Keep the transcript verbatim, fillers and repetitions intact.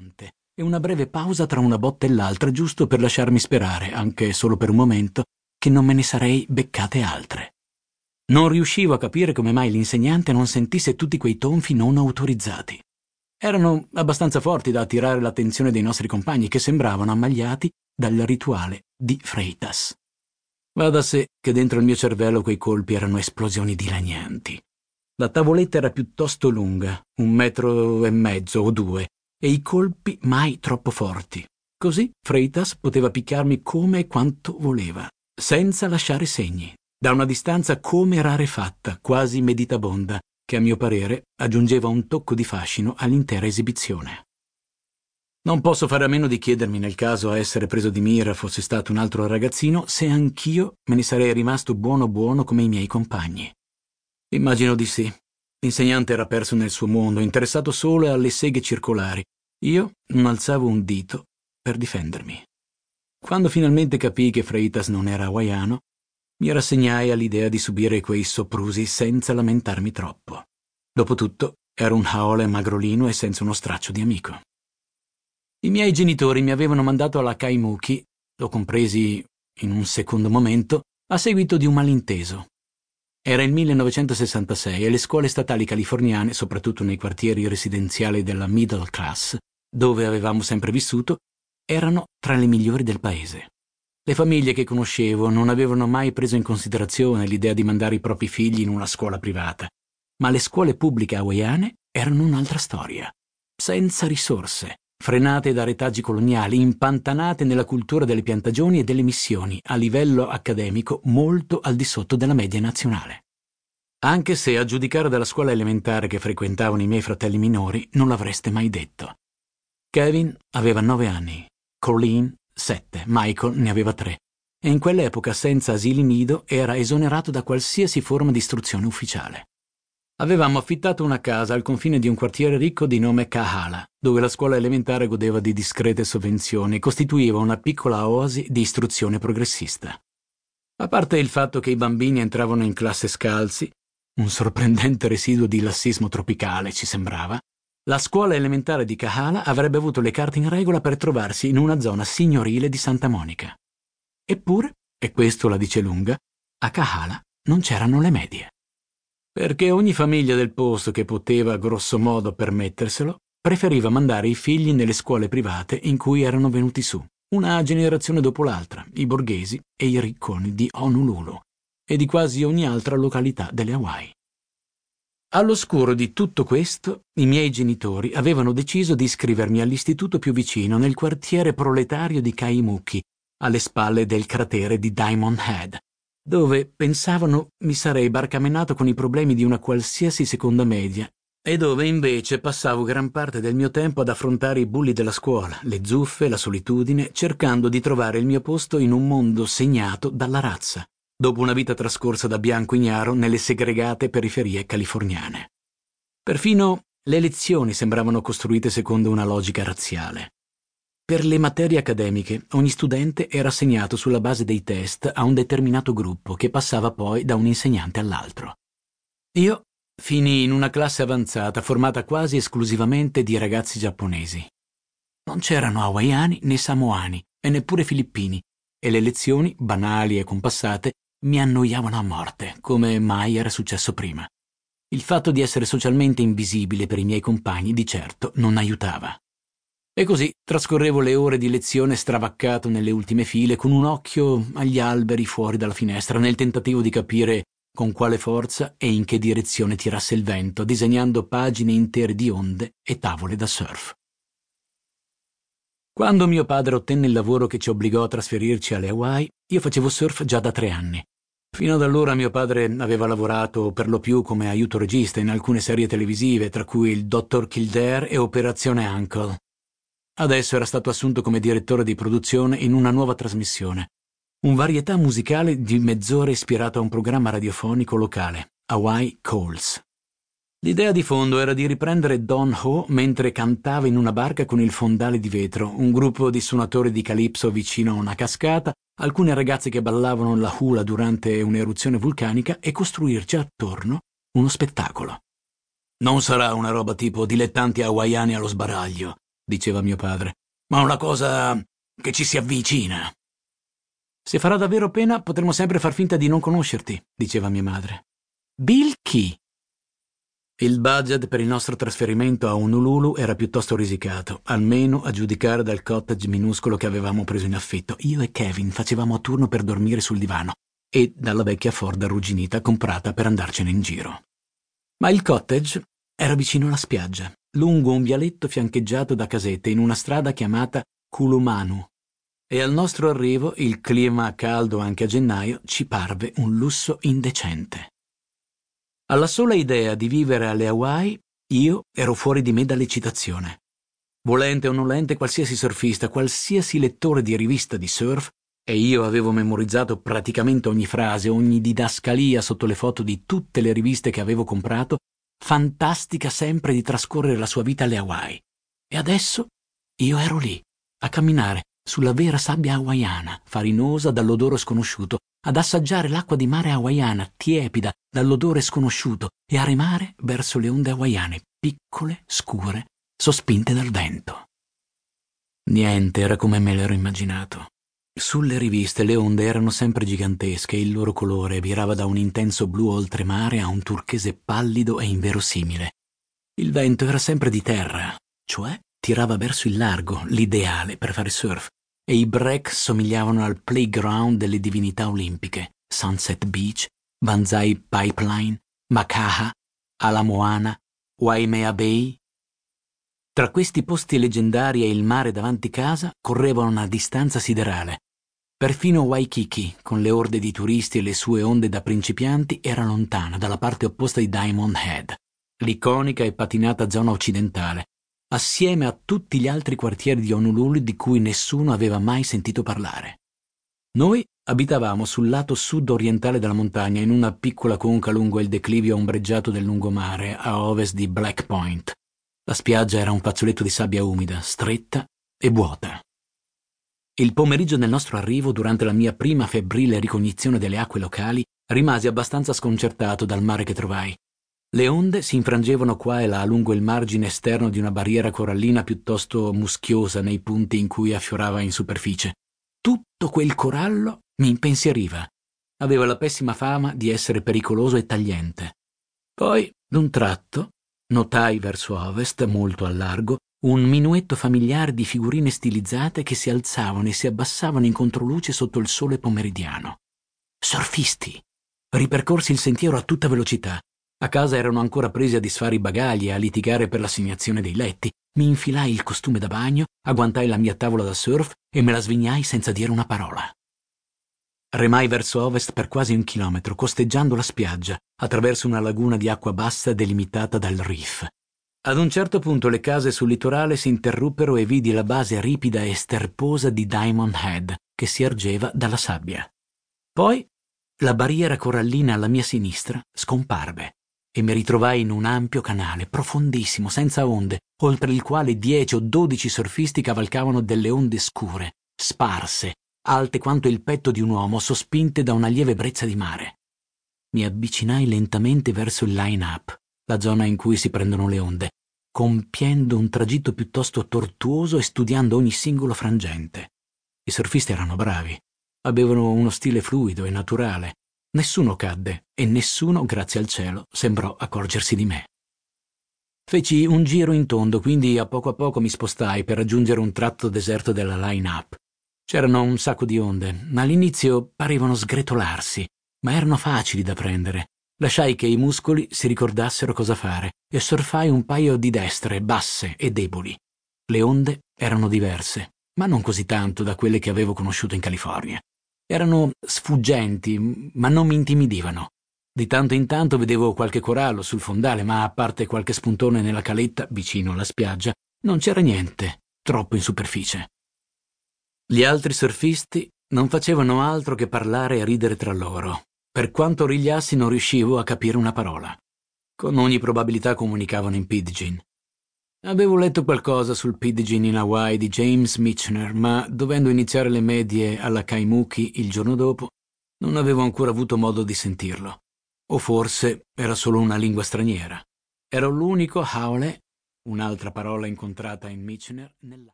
pesante e una breve pausa tra una botta e l'altra, giusto per lasciarmi sperare, anche solo per un momento, che non me ne sarei beccate altre. Non riuscivo a capire come mai l'insegnante non sentisse tutti quei tonfi non autorizzati. Erano abbastanza forti da attirare l'attenzione dei nostri compagni, che sembravano ammagliati dal rituale di Freitas. Va da sé che dentro il mio cervello quei colpi erano esplosioni dilanianti. La tavoletta era piuttosto lunga, un metro e mezzo o due, e i colpi mai troppo forti. Così Freitas poteva picchiarmi come e quanto voleva, senza lasciare segni, da una distanza come rarefatta, quasi meditabonda, che a mio parere aggiungeva un tocco di fascino all'intera esibizione. Non posso fare a meno di chiedermi, nel caso a essere preso di mira fosse stato un altro ragazzino, se anch'io me ne sarei rimasto buono buono come i miei compagni. Immagino di sì. L'insegnante era perso nel suo mondo, interessato solo alle seghe circolari. Io non alzavo un dito per difendermi. Quando finalmente capii che Freitas non era hawaiano, mi rassegnai all'idea di subire quei soprusi senza lamentarmi troppo. Dopotutto, ero un haole magrolino e senza uno straccio di amico. I miei genitori mi avevano mandato alla Kaimuki, l'ho compresi in un secondo momento, a seguito di un malinteso. Era il millenovecentosessantasei e le scuole statali californiane, soprattutto nei quartieri residenziali della middle class, dove avevamo sempre vissuto, erano tra le migliori del paese. Le famiglie che conoscevo non avevano mai preso in considerazione l'idea di mandare i propri figli in una scuola privata, ma le scuole pubbliche hawaiane erano un'altra storia, senza risorse, frenate da retaggi coloniali, impantanate nella cultura delle piantagioni e delle missioni, a livello accademico molto al di sotto della media nazionale. Anche se, a giudicare dalla scuola elementare che frequentavano i miei fratelli minori, non l'avreste mai detto. Kevin aveva nove anni, Colleen sette, Michael ne aveva tre, e in quell'epoca senza asili nido era esonerato da qualsiasi forma di istruzione ufficiale. Avevamo affittato una casa al confine di un quartiere ricco di nome Kahala, dove la scuola elementare godeva di discrete sovvenzioni e costituiva una piccola oasi di istruzione progressista. A parte il fatto che i bambini entravano in classe scalzi, un sorprendente residuo di lassismo tropicale ci sembrava, la scuola elementare di Kahala avrebbe avuto le carte in regola per trovarsi in una zona signorile di Santa Monica. Eppure, e questo la dice lunga, a Kahala non c'erano le medie. Perché ogni famiglia del posto che poteva grosso modo permetterselo preferiva mandare i figli nelle scuole private in cui erano venuti su, una generazione dopo l'altra, i borghesi e i ricconi di Honolulu e di quasi ogni altra località delle Hawaii. All'oscuro di tutto questo, i miei genitori avevano deciso di iscrivermi all'istituto più vicino, nel quartiere proletario di Kaimuki, alle spalle del cratere di Diamond Head, dove pensavano mi sarei barcamenato con i problemi di una qualsiasi seconda media e dove invece passavo gran parte del mio tempo ad affrontare i bulli della scuola, le zuffe, la solitudine, cercando di trovare il mio posto in un mondo segnato dalla razza, dopo una vita trascorsa da bianco ignaro nelle segregate periferie californiane. Perfino le lezioni sembravano costruite secondo una logica razziale. Per le materie accademiche, ogni studente era assegnato sulla base dei test a un determinato gruppo che passava poi da un insegnante all'altro. Io finii in una classe avanzata formata quasi esclusivamente di ragazzi giapponesi. Non c'erano hawaiani né samoani e neppure filippini, e le lezioni, banali e compassate, mi annoiavano a morte, come mai era successo prima. Il fatto di essere socialmente invisibile per i miei compagni di certo non aiutava. E così trascorrevo le ore di lezione stravaccato nelle ultime file, con un occhio agli alberi fuori dalla finestra, nel tentativo di capire con quale forza e in che direzione tirasse il vento, disegnando pagine intere di onde e tavole da surf. Quando mio padre ottenne il lavoro che ci obbligò a trasferirci alle Hawaii, io facevo surf già da tre anni. Fino ad allora mio padre aveva lavorato per lo più come aiuto regista in alcune serie televisive, tra cui il dottor Kildare e Operazione Uncle. Adesso era stato assunto come direttore di produzione in una nuova trasmissione, un varietà musicale di mezz'ora ispirato a un programma radiofonico locale, Hawaii Calls. L'idea di fondo era di riprendere Don Ho mentre cantava in una barca con il fondale di vetro, un gruppo di suonatori di calipso vicino a una cascata, alcune ragazze che ballavano la hula durante un'eruzione vulcanica e costruirci attorno uno spettacolo. Non sarà una roba tipo dilettanti hawaiani allo sbaraglio, diceva mio padre, ma una cosa che ci si avvicina. Se farà davvero pena, potremo sempre far finta di non conoscerti, diceva mia madre. Bill chi? Il budget per il nostro trasferimento a Honolulu era piuttosto risicato, almeno a giudicare dal cottage minuscolo che avevamo preso in affitto. Io e Kevin facevamo a turno per dormire sul divano e dalla vecchia Ford arrugginita comprata per andarcene in giro. Ma il cottage era vicino alla spiaggia, lungo un vialetto fiancheggiato da casette in una strada chiamata Kulumanu. E al nostro arrivo il clima caldo anche a gennaio ci parve un lusso indecente. Alla sola idea di vivere alle Hawaii, io ero fuori di me dall'eccitazione. Volente o nolente, qualsiasi surfista, qualsiasi lettore di rivista di surf, e io avevo memorizzato praticamente ogni frase, ogni didascalia sotto le foto di tutte le riviste che avevo comprato, fantastica sempre di trascorrere la sua vita alle Hawaii. E adesso io ero lì, a camminare sulla vera sabbia hawaiana, farinosa dall'odore sconosciuto, ad assaggiare l'acqua di mare hawaiana, tiepida dall'odore sconosciuto, e a remare verso le onde hawaiane, piccole, scure, sospinte dal vento. Niente era come me l'ero immaginato. Sulle riviste le onde erano sempre gigantesche e il loro colore virava da un intenso blu oltremare a un turchese pallido e inverosimile. Il vento era sempre di terra, cioè tirava verso il largo, l'ideale per fare surf, e i break somigliavano al playground delle divinità olimpiche, Sunset Beach, Banzai Pipeline, Makaha, Ala Moana, Waimea Bay. Tra questi posti leggendari e il mare davanti casa correva una distanza siderale. Perfino Waikiki, con le orde di turisti e le sue onde da principianti, era lontana, dalla parte opposta di Diamond Head, l'iconica e patinata zona occidentale, assieme a tutti gli altri quartieri di Honolulu di cui nessuno aveva mai sentito parlare. Noi abitavamo sul lato sud-orientale della montagna, in una piccola conca lungo il declivio ombreggiato del lungomare, a ovest di Black Point. La spiaggia era un fazzoletto di sabbia umida, stretta e vuota. Il pomeriggio del nostro arrivo, durante la mia prima febbrile ricognizione delle acque locali, rimasi abbastanza sconcertato dal mare che trovai. Le onde si infrangevano qua e là lungo il margine esterno di una barriera corallina piuttosto muschiosa nei punti in cui affiorava in superficie. Tutto quel corallo mi impensieriva. Aveva la pessima fama di essere pericoloso e tagliente. Poi, d'un tratto, notai verso ovest, molto al largo, un minuetto familiare di figurine stilizzate che si alzavano e si abbassavano in controluce sotto il sole pomeridiano. Surfisti! Ripercorsi il sentiero a tutta velocità. A casa erano ancora presi a disfare i bagagli e a litigare per l'assegnazione dei letti. Mi infilai il costume da bagno, agguantai la mia tavola da surf e me la svignai senza dire una parola. Remai verso ovest per quasi un chilometro, costeggiando la spiaggia, attraverso una laguna di acqua bassa delimitata dal reef. Ad un certo punto le case sul litorale si interruppero e vidi la base ripida e sterposa di Diamond Head, che si ergeva dalla sabbia. Poi la barriera corallina alla mia sinistra scomparve e mi ritrovai in un ampio canale, profondissimo, senza onde, oltre il quale dieci o dodici surfisti cavalcavano delle onde scure, sparse, alte quanto il petto di un uomo, sospinte da una lieve brezza di mare. Mi avvicinai lentamente verso il line-up, la zona in cui si prendono le onde, compiendo un tragitto piuttosto tortuoso e studiando ogni singolo frangente. I surfisti erano bravi, avevano uno stile fluido e naturale. Nessuno cadde e nessuno, grazie al cielo, sembrò accorgersi di me. Feci un giro in tondo, quindi a poco a poco mi spostai per raggiungere un tratto deserto della line-up. C'erano un sacco di onde, ma all'inizio parevano sgretolarsi, ma erano facili da prendere. Lasciai che i muscoli si ricordassero cosa fare e surfai un paio di destre, basse e deboli. Le onde erano diverse, ma non così tanto da quelle che avevo conosciuto in California. Erano sfuggenti, ma non mi intimidivano. Di tanto in tanto vedevo qualche corallo sul fondale, ma a parte qualche spuntone nella caletta vicino alla spiaggia, non c'era niente troppo in superficie. Gli altri surfisti non facevano altro che parlare e ridere tra loro. Per quanto origliassi non riuscivo a capire una parola. Con ogni probabilità comunicavano in pidgin. Avevo letto qualcosa sul pidgin in Hawaii di James Michener, ma dovendo iniziare le medie alla Kaimuki il giorno dopo, non avevo ancora avuto modo di sentirlo. O forse era solo una lingua straniera. Ero l'unico haole un'altra parola incontrata in Michener nella